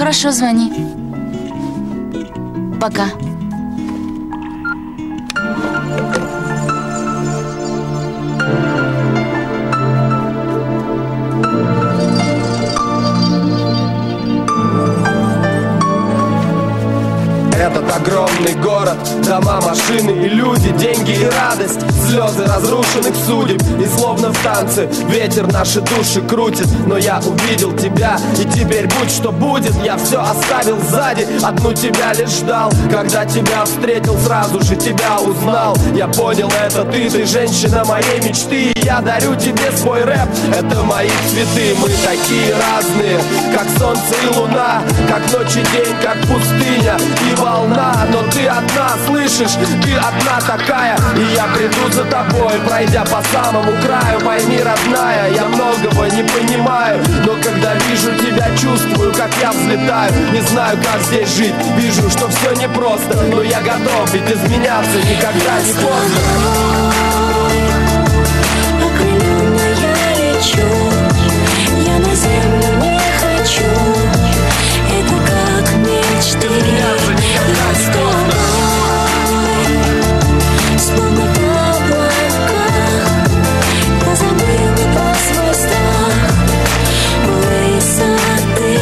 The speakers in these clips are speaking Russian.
хорошо, звони. Пока. Этот огромный город, дома, машины и люди, деньги и радость, слезы разрушенных судеб. И словно в танце ветер наши души крутит. Но я увидел тебя, и теперь будь что будет. Я все оставил сзади, одну тебя лишь ждал. Когда тебя встретил, сразу же тебя узнал. Я понял, это ты женщина моей мечты. И я дарю тебе свой рэп, это мои цветы. Мы такие разные, как солнце и луна, как ночь и день, как пустыня и волна. Но ты одна, слышишь, ты одна такая. И я приду за тобой, пройдя по самому краю. Пойми, родная, я многого не понимаю, но когда вижу тебя, чувствую, как я взлетаю. Не знаю, как здесь жить, вижу, что все непросто, но я готов, ведь изменяться никогда не поздно. Окрыленная лечу, я на землю не хочу. Это как мечты. Я с тобой, словно в облаках. Я забыла про свой страх высоты.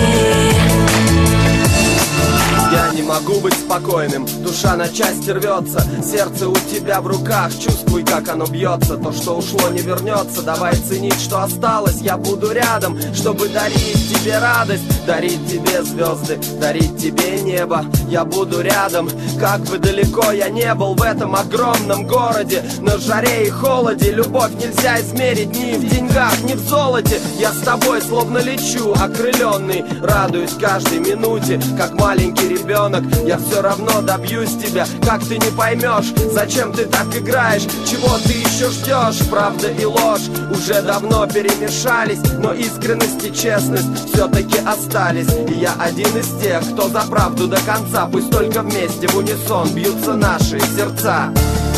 Я не могу быть спокойным, душа на части рвется. Сердце у тебя в руках, чувствуй, как оно бьется. То, что ушло, не вернется, давай ценить, что осталось. Я буду рядом, чтобы дарить тебе радость, дарить тебе звезды, дарить тебе небо. Я буду рядом, как бы далеко я не был в этом огромном городе. На жаре и холоде любовь нельзя измерить ни в деньгах, ни в золоте. Я с тобой словно лечу, окрыленный, радуюсь каждой минуте, как маленький ребенок. Я все равно добьюсь тебя, как ты не поймешь, зачем ты так играешь, чего ты еще ждешь. Правда и ложь уже давно перемешались, но искренность и честность все-таки остались. И я один из тех, кто за правду до конца. Пусть только вместе в унисон бьются наши сердца.